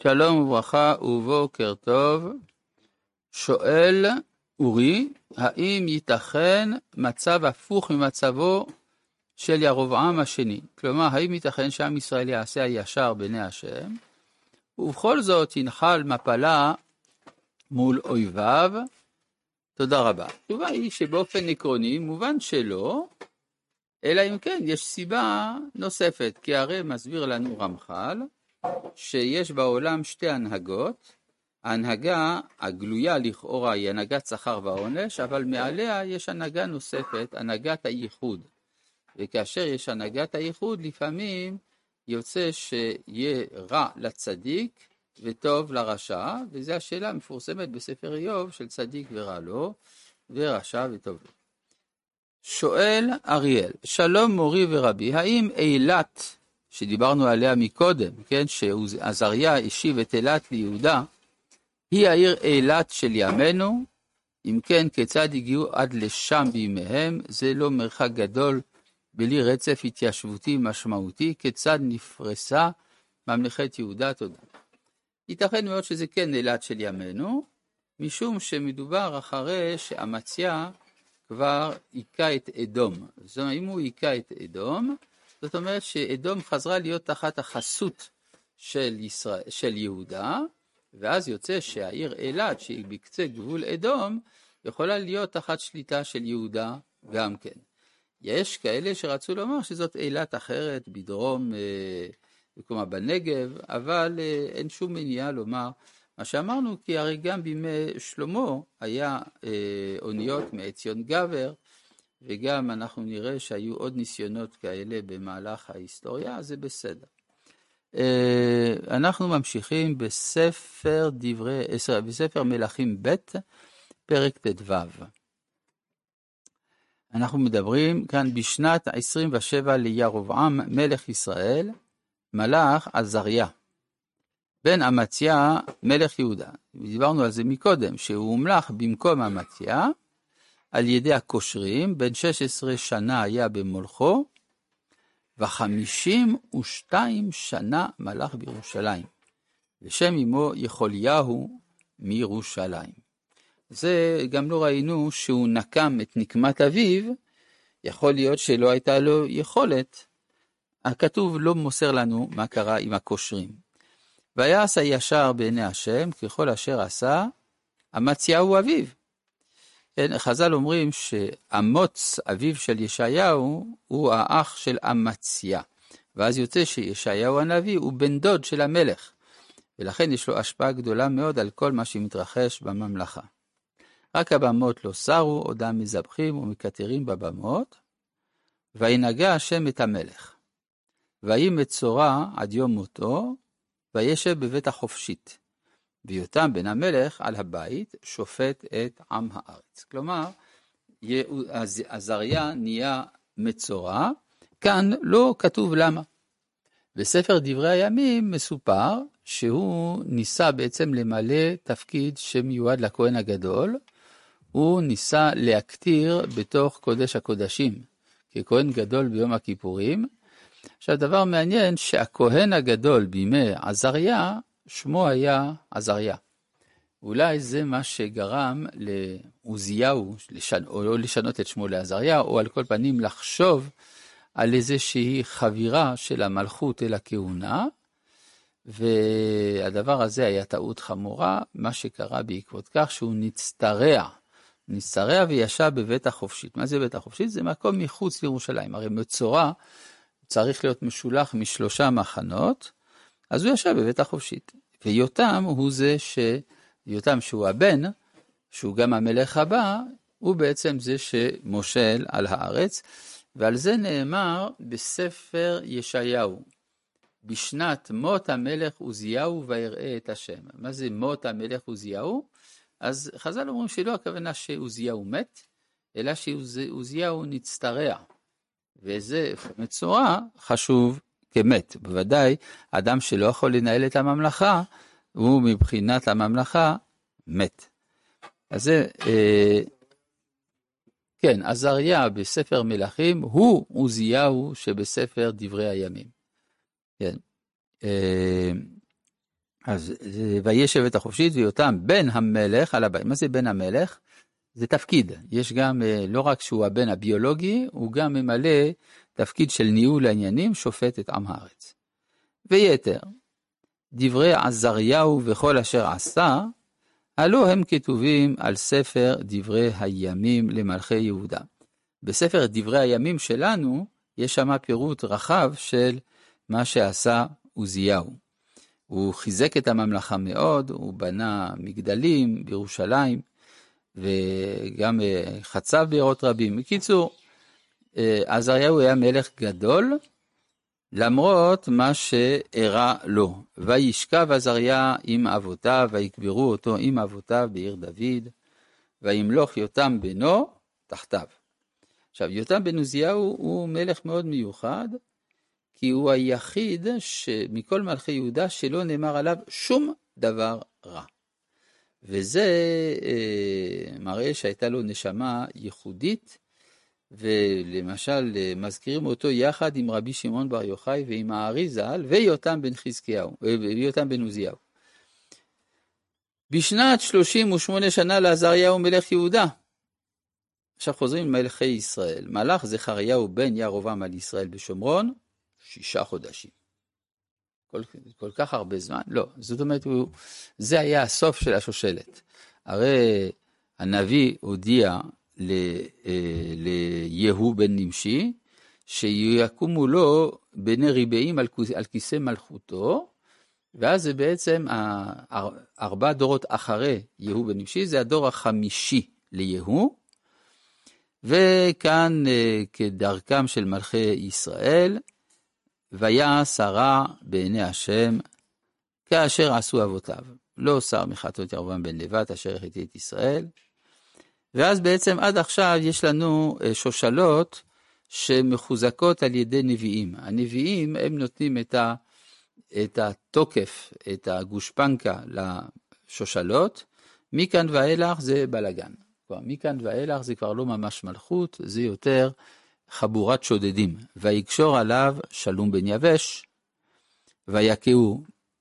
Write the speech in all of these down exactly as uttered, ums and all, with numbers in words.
שלום וברכה ובוקר טוב. שואל אורי, האם ייתכן מצב הפוך ממצבו של ירבעם השני? כלומר, האם ייתכן שעם ישראל יעשה הישר בעיני השם, ובכל זאת ינחל מפלה מול אויביו? תודה רבה. התשובה היא שבאופן עקרוני מובן שלא, אלא אם כן יש סיבה נוספת, כי הרי מסביר לנו רמח"ל שיש בעולם שתי הנהגות. ההנהגה הגלויה לכאורה היא הנהגת שכר ועונש, אבל מעליה יש הנהגה נוספת, הנהגת הייחוד. וכאשר יש הנהגת הייחוד, לפעמים יוצא שיהיה רע לצדיק וטוב לרשע, וזו השאלה המפורסמת בספר איוב של צדיק ורע לו, ורשע וטוב לו. שואל אריאל, שלום מורי ורבי, האם אילת, שדיברנו עליה מקודם, כן, שעזריה השיב את אילת ליהודה, היא העיר אילת של ימינו? אם כן, כיצד הגיעו עד לשם בימיהם? זה לא מרחק גדול בלי רצף התיישבותי משמעותי. כיצד נפרסה ממלכת יהודה? תודה. ייתכן מאוד שזה כן אילת של ימינו, משום שמדובר אחרי שאמציה כבר עיקה את אדום. זאת אומרת, אם הוא עיקה את אדום, זאת אומרת שאדום חזרה להיות תחת החסות של, ישראל, של יהודה, ואז יוצא שהעיר אילת, שהיא בקצה גבול אדום, יכולה להיות תחת שליטה של יהודה גם כן. יש כאלה שרצו לומר שזאת אילת אחרת בדרום, כלומר בנגב, אבל אין שום מניעה לומר מה שאמרנו, כי הרי גם בימי שלמה היה אוניות מעציון גבר, וגם אנחנו נראה שהיו עוד ניסיונות כאלה במהלך ההיסטוריה, אז זה בסדר. אנחנו ממשיכים בספר דברי, בספר מלכים ב' פרק ט"ו. אנחנו מדברים כאן בשנת עשרים ושבע לירבעם מלך ישראל, מלך עזריה, בן אמציה מלך יהודה. דיברנו על זה מקודם, שהוא הומלך במקום אמציה, על ידי הקושרים, בן שש עשרה שנה היה במולכו, וחמישים ושתיים שנה מלך בירושלים, ושם אמו יחוליהו מירושלים. זה גם לא ראינו שהוא נקם את נקמת אביו, יכול להיות שלא הייתה לו יכולת. הכתוב לא מוסר לנו מה קרה עם הקושרים. ויעש הישר בעיני השם ככל אשר עשה אמציה אביו. חז"ל אומרים שאמוץ אביו של ישעיהו הוא האח של אמציה, ואז יוצא שישעיהו הנביא הוא בן דוד של המלך, ולכן יש לו השפעה גדולה מאוד על כל מה שמתרחש בממלכה. רק הבמות לא סרו, עודם מזבחים ומקטרים בבמות, וינגע השם את המלך, ויהי מצורע עד יום מותו, וישב בבית החופשית. ויותם בן המלך על הבית שופט את עם הארץ. כלומר, עזריה נהיה מצורע, כאן לא כתוב למה. בספר דברי הימים מסופר שהוא ניסה בעצם למלא תפקיד שמיועד לכהן הגדול, הוא ניסה להקטיר בתוך קודש הקודשים, ככהן גדול ביום הכיפורים. עכשיו דבר מעניין שהכהן הגדול בימי עזריה, שמו היה עזריה. אולי זה מה שגרם לעוזיהו, או לא לשנות את שמו לעזריה, או על כל פנים לחשוב על איזושהי חבירה של המלכות אל הכהונה, והדבר הזה היה טעות חמורה, מה שקרה בעקבות כך שהוא נצטרע, נצטרע וישב בבית החופשית. מה זה בית החופשית? זה מקום מחוץ לירושלים, הרי מצורע צריך להיות משולח משלושה מחנות, אז הוא ישב בבית החופשית. ויותם הוא זה ש... יותם שהוא הבן, שהוא גם המלך הבא, הוא בעצם זה שמושל על הארץ, ועל זה נאמר בספר ישעיהו, בשנת מות המלך עוזיהו ויראה את השם. מה זה מות המלך עוזיהו? אז חז"ל אומרים שלא הכוונה שעוזיהו מת, אלא שעוזיהו נצטרע. וזה מצורע חשוב כמת. בוודאי, אדם שלא יכול לנהל את הממלכה, הוא מבחינת הממלכה מת. אז זה, אה, כן, עזריה בספר מלכים, הוא עוזיהו שבספר דברי הימים. כן. אה, אז וישב את החופשית ויותם בן המלך על הבית. מה זה בן המלך? זה תפקיד. יש גם, לא רק שהוא הבן הביולוגי, הוא גם ממלא תפקיד של ניהול העניינים, שופט את עם הארץ. ויתר, דברי עזריהו וכל אשר עשה, הלא הם כתובים על ספר דברי הימים למלכי יהודה. בספר דברי הימים שלנו, יש שם פירוט רחב של מה שעשה עוזיהו. הוא חיזק את הממלכה מאוד, הוא בנה מגדלים בירושלים, וגם חצב בירות רבים. בקיצור, עזריהו היה מלך גדול, למרות מה שאירע לו. וישכב עזריה עם אבותיו, ויקברו אותו עם אבותיו בעיר דוד, וימלוך יותם בנו תחתיו. עכשיו, יותם בן עוזיהו הוא מלך מאוד מיוחד, כי הוא היחיד מכל מלכי יהודה שלא נאמר עליו שום דבר רע. וזה אה, מראה שהייתה לו נשמה ייחודית, ולמשל מזכירים אותו יחד עם רבי שמעון בר יוחאי ועם הארי ז"ל ויותם בן חזקיהו, ויותם בן עוזיהו. בשנת שלושים ושמונה שנה לעזריהו מלך יהודה. עכשיו חוזרים למלכי ישראל. מלך זכריהו בן ירבעם על ישראל בשומרון, שישה חודשים. כל, כל כך הרבה זמן? לא. זאת אומרת, הוא, זה היה הסוף של השושלת. הרי הנביא הודיע ל, ליהו בן נמשי, שיקומו לו בני ריבעים על, על כיסא מלכותו, ואז זה בעצם ארבע דורות אחרי יהו בן נמשי, זה הדור החמישי ליהו, וכאן כדרכם של מלכי ישראל, ויעש הרע בעיני השם, כאשר עשו אבותיו. לא שר מחטאות ירבעם בן נבט, אשר החטיא את ישראל. ואז בעצם עד עכשיו יש לנו שושלות שמחוזקות על ידי נביאים. הנביאים הם נותנים את, ה, את התוקף, את הגושפנקה לשושלות. מכאן ואילך זה בלגן. כבר מכאן ואילך זה כבר לא ממש מלכות, זה יותר חבורת שודדים. ויקשור עליו שלום בן יבש, ויקהו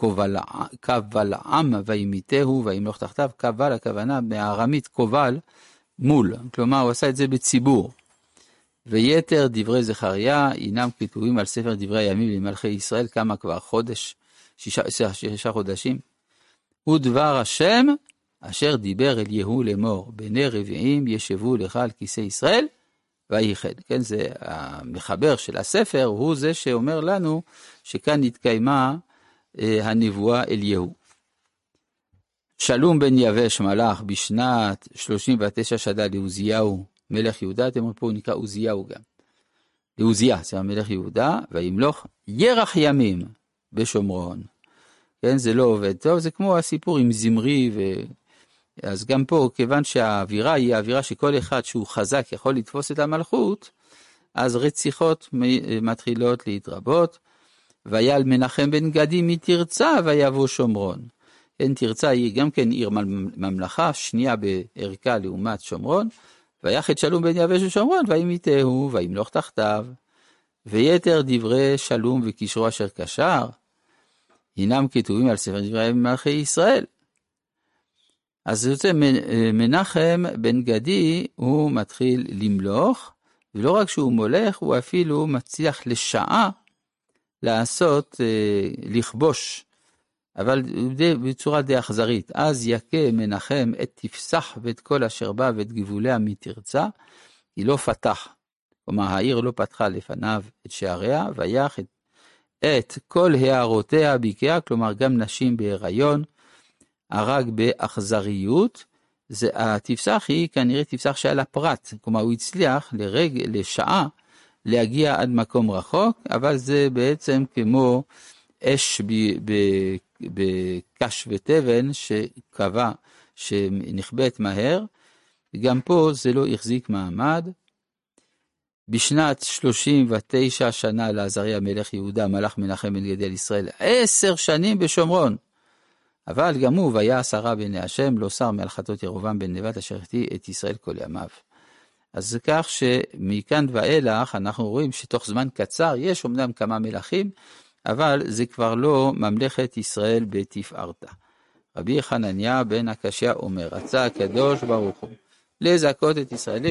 כבלעם וימיתהו וימלוך תחתיו. כבל הכוונה מהארמית כובל מול, כלומר הוא עשה את זה בציבור. ויתר דברי זכריה אינם כתובים על ספר דברי הימים למלכי ישראל, כמה כבר חודש, שישה, שישה חודשים. ודבר השם אשר דיבר אל יהו לאמור, בני רביעים ישבו לך על כיסא ישראל ויחד. כן, זה המחבר של הספר, הוא זה שאומר לנו שכאן התקיימה אה, הנבואה אל יהו. שלום בן יבש מלך בשנת שלושים ותשע שנה לעוזיהו מלך יהודה, אתם רואים פה הוא נקרא עוזיהו גם. לעוזיה, זה המלך יהודה, וימלוך ירח ימים בשומרון. כן, זה לא עובד טוב, זה כמו הסיפור עם זמרי, ו... אז גם פה, כיוון שהאווירה היא האווירה שכל אחד שהוא חזק יכול לתפוס את המלכות, אז רציחות מתחילות להתרבות, ויעל מנחם בן גדי מתרצה ויבוא שומרון. כן, תרצה היא גם כן עיר ממלכה, שנייה בערכה לעומת שומרון, ויחד שלום בן יבש ושומרון, וימיתהו, וימלוך תחתיו, ויתר דברי שלום וקישרו אשר קשר, הינם כתובים על ספר דברי מלכי ישראל. אז זה יוצא, מנחם בן גדי, הוא מתחיל למלוך, ולא רק שהוא מולך, הוא אפילו מצליח לשעה לעשות, לכבוש, אבל בצורה די אכזרית. אז יכה מנחם את תפסח ואת כל אשר בא ואת גבוליה מתרצה, היא לא פתח, כלומר העיר לא פתחה לפניו את שעריה, ויח את, את כל הערותיה ביקיה, כלומר גם נשים בהיריון, הרג באכזריות. זה, התפסח היא כנראה תפסח שהיה לה פרט, כלומר הוא הצליח לרג, לשעה להגיע עד מקום רחוק, אבל זה בעצם כמו אש בקש ותבן שקבע, שנכבט מהר, גם פה זה לא החזיק מעמד. בשנת שלושים ותשע שנה לעזריה מלך יהודה מלך מנחם בן גדי על ישראל, עשר שנים בשומרון, אבל גם הוא ויעש הרע בעיני השם, לא שר מעל חטאות ירבעם בן נבט אשר החטיא את ישראל כל ימיו. אז זה כך שמכאן ואילך אנחנו רואים שתוך זמן קצר יש אמנם כמה מלכים, אבל זה כבר לא ממלכת ישראל בתפארתה. רבי חנניה בן הקשיא אומר, רצה הקדוש ברוך הוא לזכות את ישראל